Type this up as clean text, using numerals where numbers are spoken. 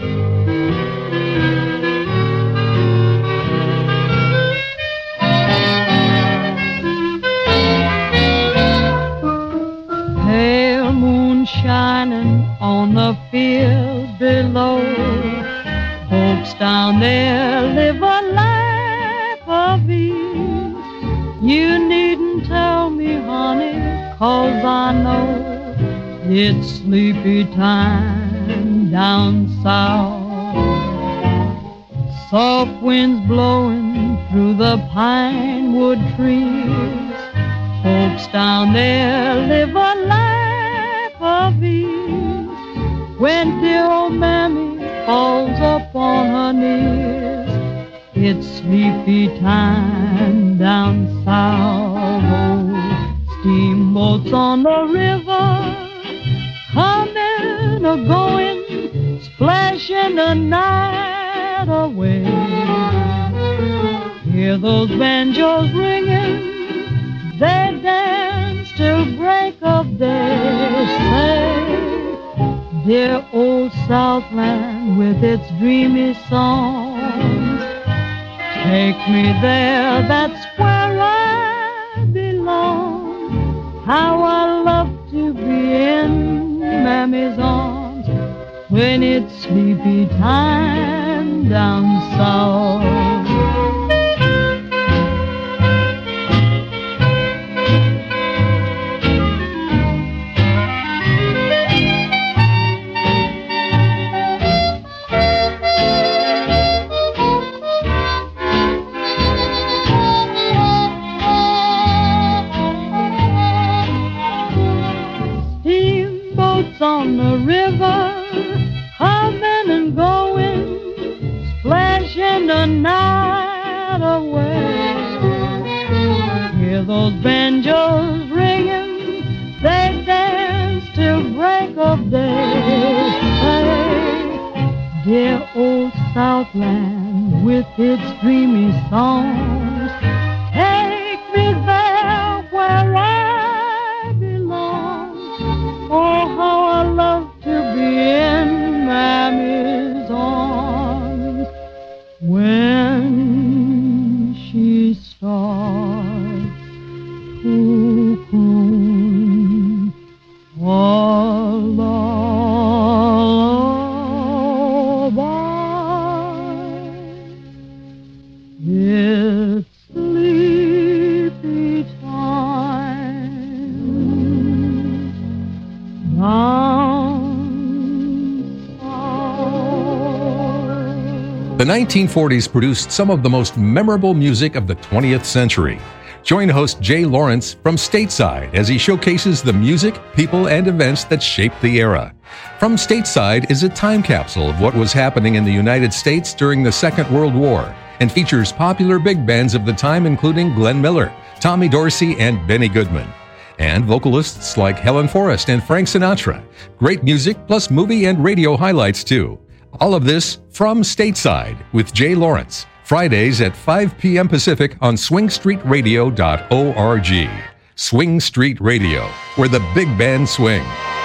Pale moon shining on the field below. Folks down there live a life of ease. You needn't tell me, honey, 'cause I know it's sleepy time down south. Soft winds blowing through the pine wood trees. Folks down there live a life of ease. When dear old Mammy falls upon her knees, it's sleepy time down south. Oh, steamboats on the river, coming or going, splashing the night away. Hear those banjos ringing, they dance till break of day. Say, dear old Southland with its dreamy songs, take me there, that's where I belong. How I love to be in Mammy's arms when it's sleepy time down south. On the river, coming and going, splashing the night away. Hear those banjos ringing, they dance till break of day. Hey, dear old Southland with its dreamy songs, take me there where I belong. Oh, how I love to be in Mammy's arms when she starts cuckooing a lullaby. It's sleepy time down south. The 1940s produced some of the most memorable music of the 20th century. Join host Jay Lawrence from Stateside as he showcases the music, people, and events that shaped the era. From Stateside is a time capsule of what was happening in the United States during the Second World War and features popular big bands of the time including Glenn Miller, Tommy Dorsey, and Benny Goodman. And vocalists like Helen Forrest and Frank Sinatra. Great music plus movie and radio highlights too. All of this from Stateside with Jay Lawrence. Fridays at 5 p.m. Pacific on swingstreetradio.org. Swing Street Radio, where the big band swing.